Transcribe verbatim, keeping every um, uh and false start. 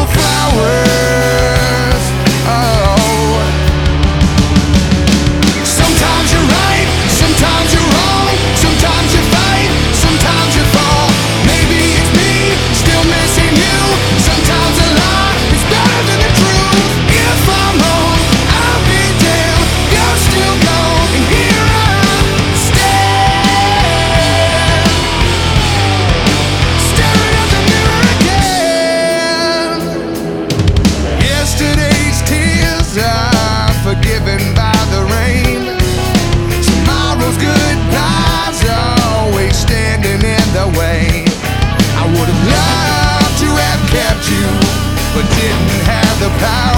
flowers. Oh, sometimes you're right, sometimes you're wrong, sometimes you fight, sometimes you fall. Maybe it's me, still missing you. Sometimes a lie is better than the truth. If I'm home, I'll be damned, you're still gone, and here I stand, staring at the mirror again. Yesterday's tears are forgiven by the rain. Tomorrow's goodbyes are always standing in the way. I would have loved to have kept you, but didn't have the power.